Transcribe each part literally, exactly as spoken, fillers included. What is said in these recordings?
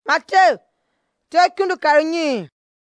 Mateo, te kundu karinyi.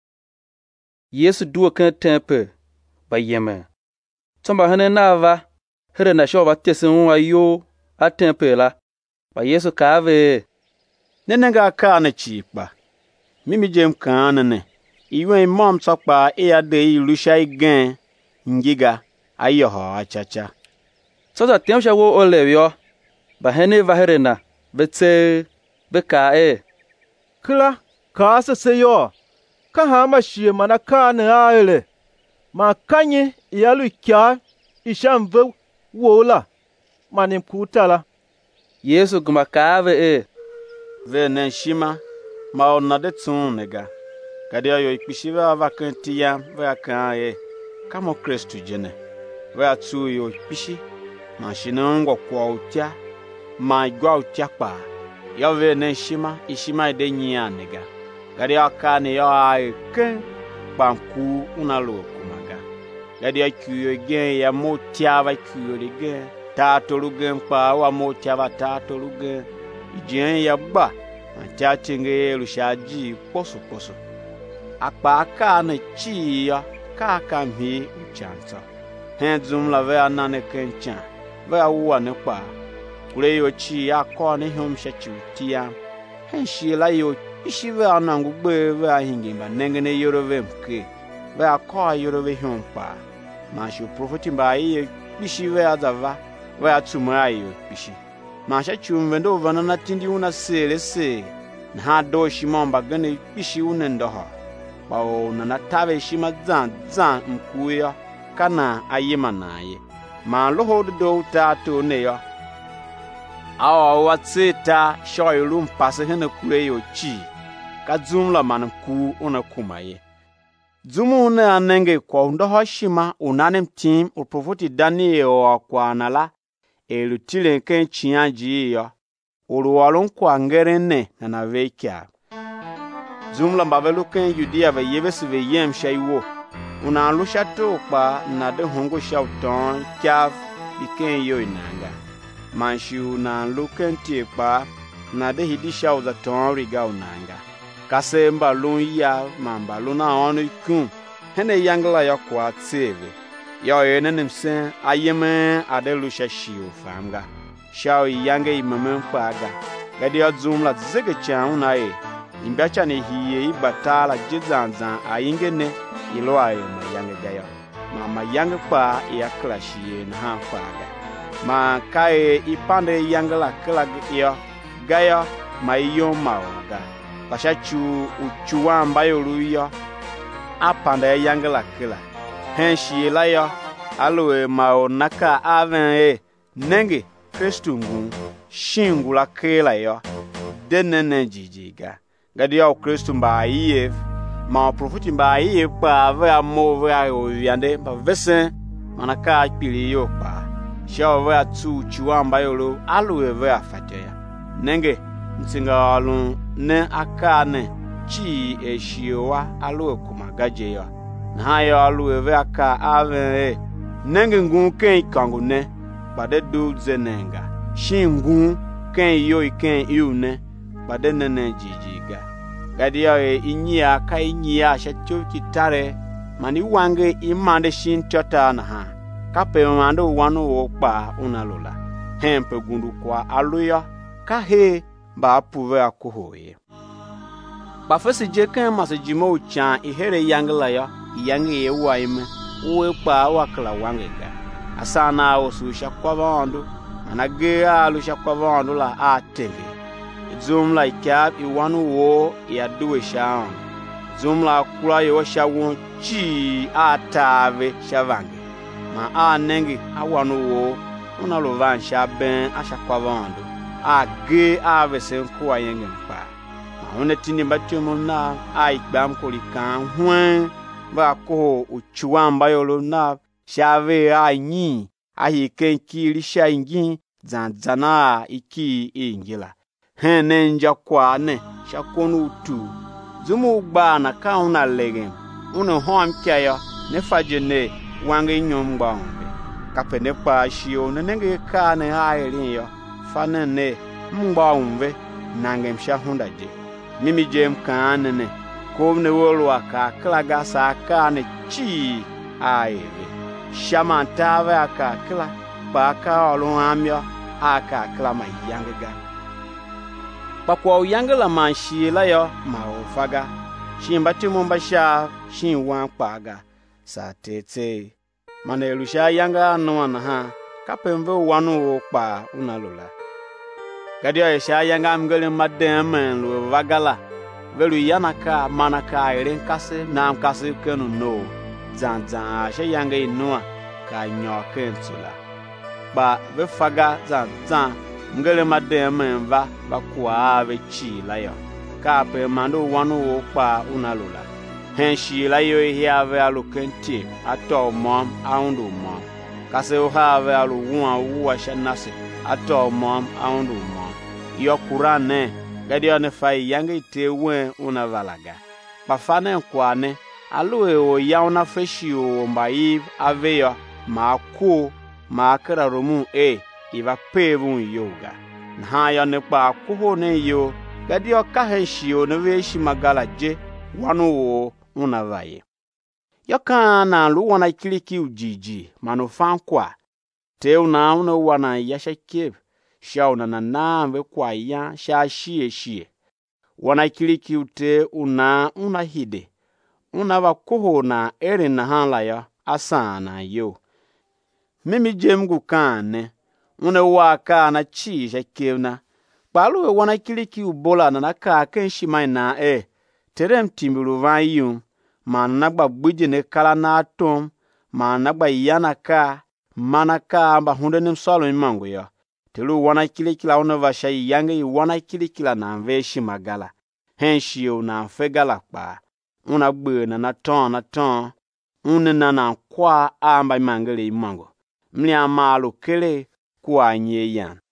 Yesu duwa kan tempe ba yeme. Tomba hane na va, here na sho ba tesin wa yo a tempe la. Ba Yesu kave. Nene ga ka na chikpa. Mimi jem kan ne. Iwe mom sokpa e ya de ilusha igen ngiga ayo ho achacha. So da tem sha wo olevyo. Ba hane va here na betse be ka e. Kla ka se se yo. Ka ha ma shie mana ka ne aele. Ma kanye yalu kya ishamve wola. Manim kutala. Yesu guma kave e. Ve nen shima ma ona de tun nega. Kadi ayo ikpishiva avakanti ya ve kan e. Kamo Kristo jene. Ve atu yo ikpishi. Ma shina ngo kwa utia. Ma gwa utia pa. Ya ve nen shima ishima de nyia nega. Kadi akane ya ai ken banku unalo kumaga. Kadi akuyo gen ya motia va kuyo de gen. Tato lugen pa wa motia va tato lugen. Ijien ya gba. Antia chenge lushaji poso poso. Akpa aka na chi ya ka ka mi uchansa. Henzum la ve anane kenchan. Ve awa ne pa. Kule yo chi ya ko ne hom shachi utia. Henshi la yo ishi ve anangu gbe ve ahingimba nengene yoro ve mke. Ve akwa yoro ve hom pa. Ma shu profeti mba iye ishi ve azava. Ve atuma ayo ishi. Masha chumvendo vanana tindi una sele se. Na hado shimamba gane ishi unendoha. Bao na natave shima zan zan mkuya. Kana ayema naye. Ma loho do tato neyo. Awa watseta shoy rum pase hene kure yo chi. Ka zumla man ku una kumaye. Zumu une anenge kwa undoha shima unanem tim u profeti Daniel kwa anala. Elu tile ken chianji yo. Ulu walun kwa ngerene na na vekya. Zumla mbavelu ken Yudia ve yevesi ve yem shaiwo. Una alusha topa na de hongo shauton kyav iken yo inanga. Manshu na luken tiekpa na de hidi shauza ton riga unanga. Kase mbalun ya mambalun na onu ikun. Hene yangla ya kwa tseve. Yo ene nimsen ayeme adelusha shiu famga. Shao yange imame mpaga. Gadi ya zumla zege chan unae. Imbacha ne hiye ibatala jizanzan ayingene ilo ayo ma yange gaya. Ma ma yange pa iya klashiye na hampaga. Ma kae ipande yange la klag iyo gaya ma iyo mawaga. Pashachu uchuwa mbayo ruyo. Apande yange la kila. Henshi la yo aloe mao naka aven e nenge Kristo ngun shingu la kela yo denene jijiga gadi ya Kristo mba iye ma profeti mba iye pa ave amove a oviande ba vesen manaka akpili yo pa sha ove atu chuamba yolo aloe ve afate ya nenge nsinga alun ne akane chi eshiowa aloe kumagaje yo na yo alu eve aka ave nenge ngun ken kangu ne bade du zenenga shingun ken yo iken iune bade nene jijiga gadia e inyia ka inyia shacho kitare mani wange imande shin tota na ha kape mando wanu okpa unalola hempe gundu kwa aluya ka he ba puve akohoye ba fesi je ken masajimo uchan ihere yangla ya yangi ewa ime uwe pa wakla wangega asana osu shakwavando manage alu shakwavando la atege zumla ikab iwanu wo ya duwe shaon zumla kula yo shawon chi atave shavange ma anengi awanu wo unalovan shaben ashakwavando age ave senku ayenge mpa ma unetini batumo na aikbam kolikan hwen ba ko uchuamba yolo na shave anyi ahi kenkiri shaingi zanzana iki ingila hene nja kwa ne shakonu tu zumu gba na ka una legen una hom kya ne fajene wange nyomba ombe kapene pa shio ne nenge ka ne hairi yo fanene mba ombe nange msha hundaje mimi jem kanene komne wolwa ka klaga sa ka ne chi aeve shama tave aka kla pa ka olun amyo aka kla ma yangga pa kwa yangla man shi la yo ma ofaga shin batimu mbasha shin wan paga sa tete mana elusha yanga no na ha kapemve wanu wo pa unalola gadia esha yanga mgele madem lo vagala velu yanaka manaka iren kase nam kase kenu no zan zan she yanga inua ka nyokentula ba ve faga zan zan mgele madem va ba kwa ve chi la yo ka pe mando wanu wo pa unalola hen shi la yo hia ve alukenti ato mom aundu mom kase o ha ve alu won awu ashanase ato mom aundu mom yo kurane gadio ne fai yangi te wen una valaga pafane kwane alue o yauna feshi o mbai aveyo ma ku ma kra romu e iva pevun yoga na ya ne pa ku ne yo gadio ka heshi o ne veshi magala je wanu o una vaye yo kana lu wana kiliki ujiji manufan kwa te una una wana yashake shauna na nambe kwa ya sha shie shie wana kiliki ute una una hide una va koho na ere na hanla ya asana yo mimi jemgu kane una waka na chi shakevna palu wana kiliki ubola na naka kenshi mai na e terem timiru vanyu manna gba gbuje ne kala na atom manna gba yana ka manaka amba hunde nim solo mango ya telu wana kilikila ona vasha yange wana kilikila na veshi magala henshio na fegala pa una gbe na na ton na ton una na na kwa amba mangele mango mli amalu kele kwa nye yan